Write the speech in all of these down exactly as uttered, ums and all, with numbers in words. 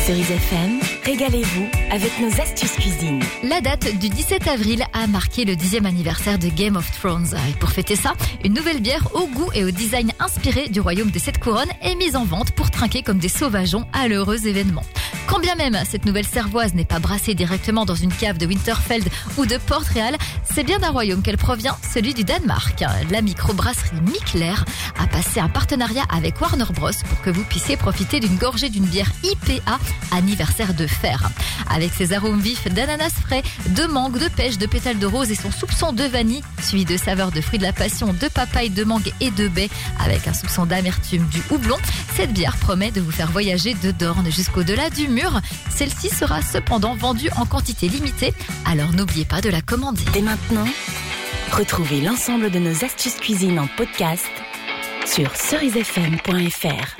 Cerise F M, régalez-vous avec nos astuces cuisine. La date du dix-sept avril a marqué le dixième anniversaire de Game of Thrones. Et pour fêter ça, une nouvelle bière au goût et au design inspiré du royaume des sept couronnes est mise en vente pour trinquer comme des sauvageons à l'heureux événement. Quand bien même cette nouvelle cervoise n'est pas brassée directement dans une cave de Winterfeld ou de Port-Réal, c'est bien d'un royaume qu'elle provient, celui du Danemark. La microbrasserie Mikler a passé un partenariat avec Warner Bros pour que vous puissiez profiter d'une gorgée d'une bière I P A anniversaire de fer. Avec ses arômes vifs d'ananas frais, de mangue, de pêche, de pétales de rose et son soupçon de vanille, suivi de saveurs de fruits de la passion, de papaye, de mangue et de baie, avec un soupçon d'amertume du houblon, cette bière promet de vous faire voyager de Dorne jusqu'au-delà du mur. Celle-ci sera cependant vendue en quantité limitée, alors n'oubliez pas de la commander. Dès maintenant, retrouvez l'ensemble de nos astuces cuisine en podcast sur cerise f m point f r.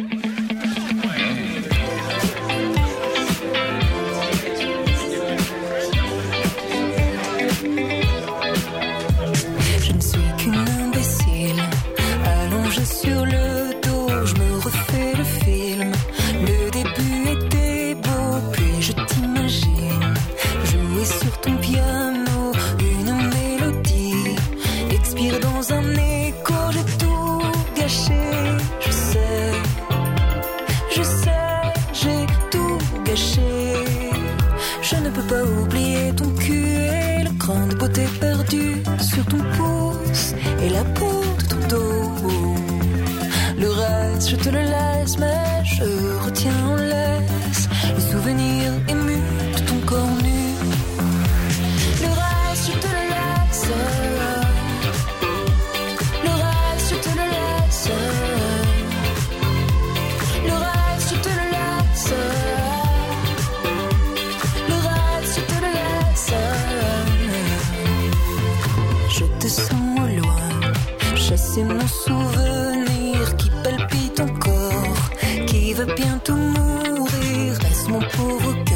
Je ne suis qu'une imbécile, allongée sur le dos, je me refais le film. Le début était beau, puis je t'imagine jouer sur ton piano, une mélodie expire dans un écho, j'ai tout gâché, je sais, je sais, j'ai tout gâché. Je ne peux pas oublier ton cul et le cran de beauté perdu sur ton pouce et la peau de ton dos. Le reste, je te le laisse, mais je retiens en laisse le souvenir ému de ton corps nu. Le reste, je te le laisse. Le reste, je te le laisse. Le reste, je te le laisse. Le reste, je te le laisse. Je te sens au loin, chasser mon souvenir qui palpite encore, qui va bientôt mourir. Reste mon pauvre